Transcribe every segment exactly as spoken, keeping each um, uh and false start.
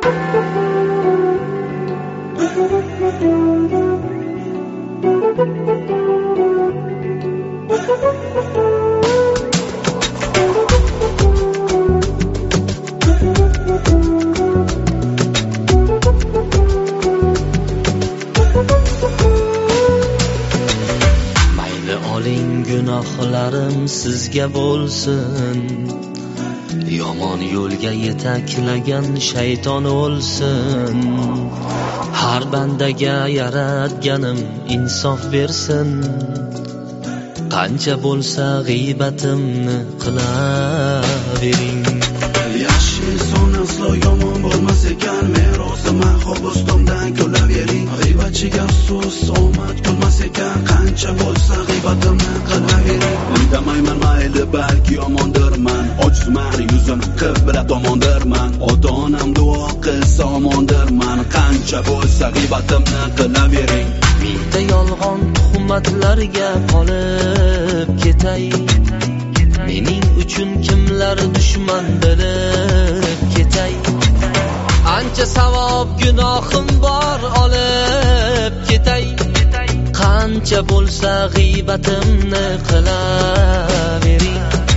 Mayli oling gunohlarim sizga bo'lsin, yomon yo'lga yetaklagan shayton o'lsin. Har bandaga yaratganim insof bersin, qancha bo'lsa g'iybatimni qilavering. Yaxshi inson aslo yomon bo'lmas ekan, merosi mahbustomdan kulavering. G'iybatchiga afsus omad kulmas ekan, qancha bo'lsa g'iybatimni qilavering. Indamayman mayli balki yomondirman, ojizman yuzim qibla tomondirman. Ota onam duo qilsa omondirman, qancha bo'lsa g'iybatimni qilavering. Mingta yolg'on tuhmatlarga qolib ketay, mening uchun kimlar dushman bilib ketay. Ancha savob gunohim bor olib ketay, qancha bo'lsa g'iybatimni qilavering.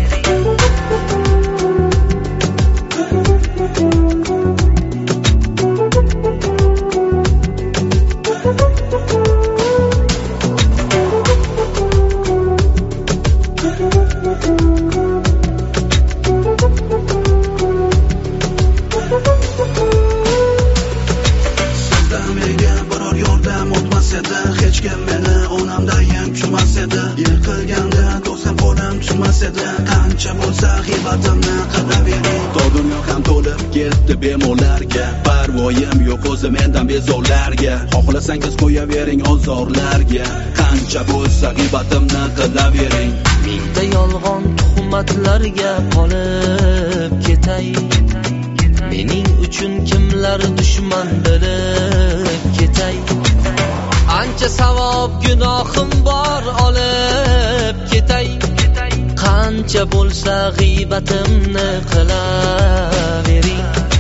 Hech kim meni onamdayin tushmas edi, yiqilganda do'stim qo'lim tushmas edi, qancha bo'lsa g'iybatimni qilavering. To dunyo ham to'lib ketdi bemorlarga, parvoyim yo'q o'zi mendan bezorlarga. Xohlasangiz qo'yavering ozorlarga, qancha bo'lsa g'iybatimni qilavering. Mingta yolg'on tuhmatlarga qolib ketay, mening uchun kimlar dushman bilib ketay. Ancha savob gunohim bor olib ketay, qancha bo'lsa g'iybatimni qilavering.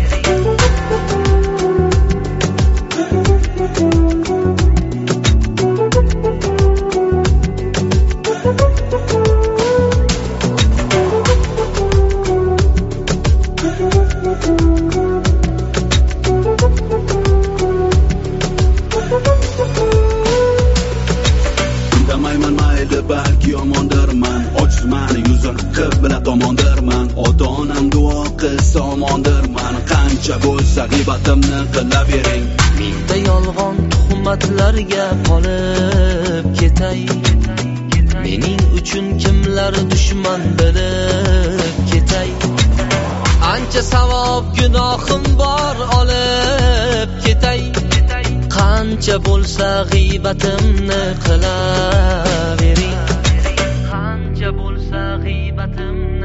Balki yomondirman, ojizman yuzim qibla tomondirman. Ota onam duo qilsa omondirman, qancha bo'lsa g'iybatimni qilavering. Mingta yolg'on tuhmatlarga qolib ketay, mening uchun kimlar dushman bilib ketay. Ancha savob gunohim bor olib ketay, qancha bo'lsa g'iybatimni qilavering. Qancha bo'lsa g'iybatim